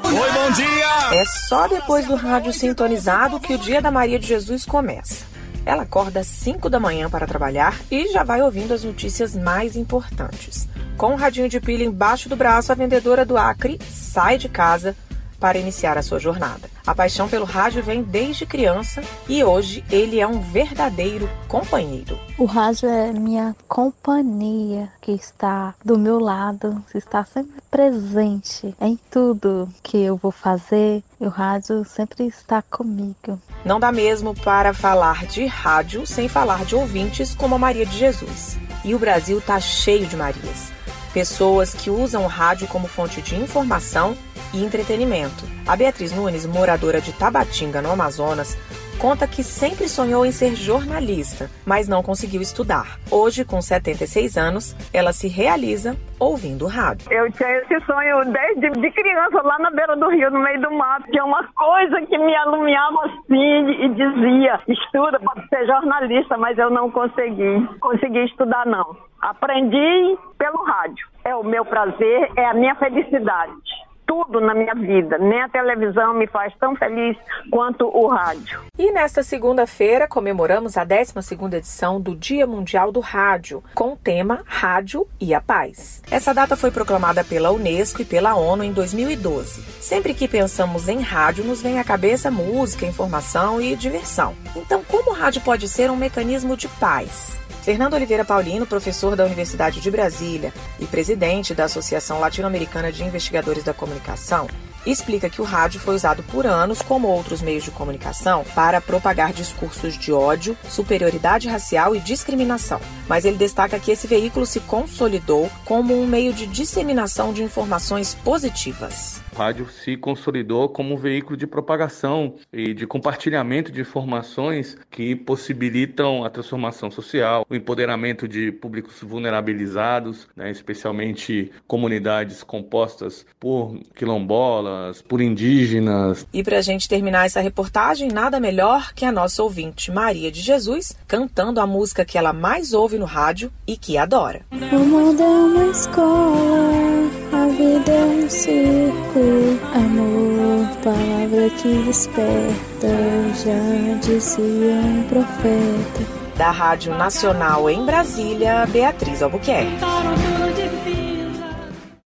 Oi, bom dia! É só depois do rádio sintonizado que o dia da Maria de Jesus começa. Ela acorda às 5 da manhã para trabalhar e já vai ouvindo as notícias mais importantes. Com um radinho de pilha embaixo do braço, a vendedora do Acre sai de casa para iniciar a sua jornada. A paixão pelo rádio vem desde criança e hoje ele é um verdadeiro companheiro. O rádio é minha companhia, que está do meu lado, está sempre presente em tudo que eu vou fazer. O rádio sempre está comigo. Não dá mesmo para falar de rádio sem falar de ouvintes como a Maria de Jesus. E o Brasil está cheio de Marias. Pessoas que usam o rádio como fonte de informação e entretenimento. A Beatriz Nunes, moradora de Tabatinga, no Amazonas, conta que sempre sonhou em ser jornalista, mas não conseguiu estudar. Hoje, com 76 anos, ela se realiza ouvindo rádio. Eu tinha esse sonho desde criança, lá na beira do rio, no meio do mato. Tinha uma coisa que me alumiava assim e dizia, estuda para ser jornalista, mas eu não consegui estudar não. Aprendi pelo rádio. É o meu prazer, é a minha felicidade. Tudo na minha vida, nem a televisão me faz tão feliz quanto o rádio. E nesta segunda-feira comemoramos a 12ª edição do Dia Mundial do Rádio, com o tema Rádio e a Paz. Essa data foi proclamada pela Unesco e pela ONU em 2012. Sempre que pensamos em rádio, nos vem à cabeça música, informação e diversão. Então, como o rádio pode ser um mecanismo de paz? Fernando Oliveira Paulino, professor da Universidade de Brasília e presidente da Associação Latino-Americana de Investigadores da Comunicação, explica que o rádio foi usado por anos, como outros meios de comunicação, para propagar discursos de ódio, superioridade racial e discriminação. Mas ele destaca que esse veículo se consolidou como um meio de disseminação de informações positivas. O rádio se consolidou como um veículo de propagação e de compartilhamento de informações que possibilitam a transformação social, o empoderamento de públicos vulnerabilizados, especialmente comunidades compostas por quilombolas, por indígenas. E para a gente terminar essa reportagem, nada melhor que a nossa ouvinte Maria de Jesus cantando a música que ela mais ouve no rádio e que adora. O mundo é uma escola, a vida é um circo. Amor, palavra que desperta, já dizia um profeta. Da Rádio Nacional em Brasília, Beatriz Albuquerque.